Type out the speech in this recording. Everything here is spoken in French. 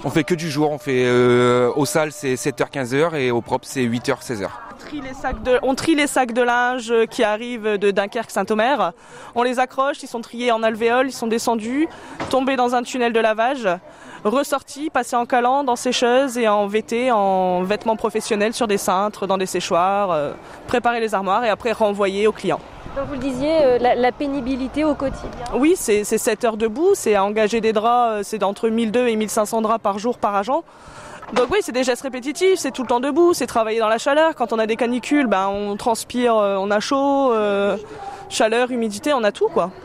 On fait que du jour, on fait au sale c'est 7h-15h et au propre c'est 8h-16h. On trie les sacs de linge qui arrivent de Dunkerque-Saint-Omer. On les accroche, ils sont triés en alvéole, ils sont descendus, tombés dans un tunnel de lavage, ressortis, passés en caland, en sécheuse et en VT, en vêtements professionnels sur des cintres, dans des séchoirs, préparer les armoires et après renvoyer aux clients. Donc vous le disiez, la pénibilité au quotidien. Oui, c'est 7 heures debout, c'est engager des draps, c'est d'entre 1200 et 1500 draps par jour par agent. Donc oui, c'est des gestes répétitifs, c'est tout le temps debout, c'est travailler dans la chaleur. Quand on a des canicules, on transpire, on a chaud, chaleur, humidité, on a tout quoi.